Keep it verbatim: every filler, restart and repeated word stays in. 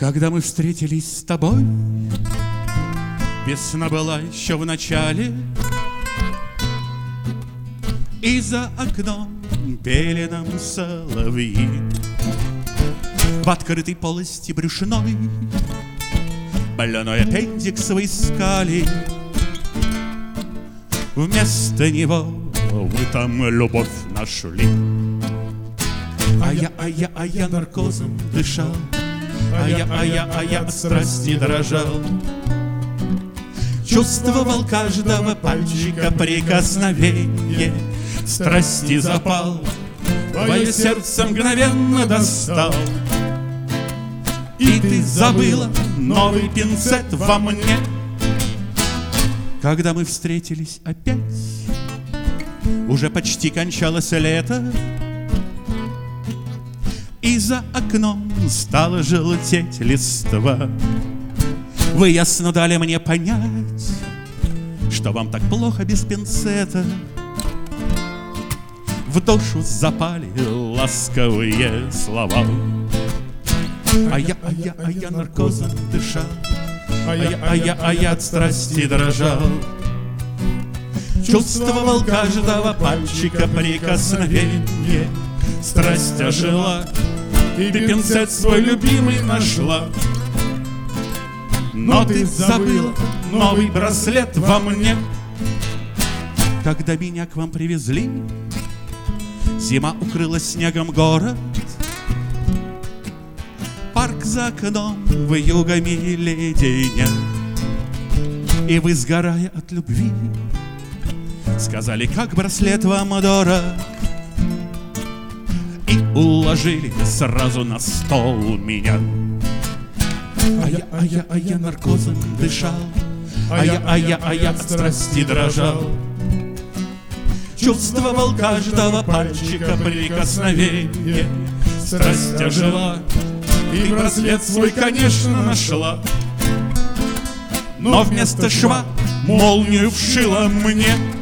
Когда мы встретились с тобой, весна была еще в начале, и за окном пели нам соловьи. В открытой полости брюшной больной аппендикс вы искали. Вместо него вы там любовь нашли. А я, а я, а я наркозом дышал, а я, а я, а я от страсти дрожал. Чувствовал каждого пальчика прикосновение, страсти запал твое сердце мгновенно достал. И ты забыла новый пинцет во мне. Когда мы встретились опять, уже почти кончалось лето, и за окном стала желтеть листва. Вы ясно дали мне понять, что вам так плохо без пинцета. В душу запали ласковые слова. А я, а я, а я наркозом дышал, а я, а я, а я от страсти дрожал. Чувствовал каждого пальчика прикосновение, страсть ожила, и ты пинцет свой любимый нашла. Но ты забыла новый браслет во мне. Когда меня к вам привезли, зима укрыла снегом город. Парк за окном вьюгами леденя. И вы, сгорая от любви, сказали, как браслет вам дорог, и уложили сразу на стол меня. А я, а я, а я наркозом дышал, а я, а я, а я от страсти дрожал. Чувствовал каждого пальчика прикосновение, страсть ожила, и браслет свой, конечно, нашла. Но вместо шва молнию вшила мне.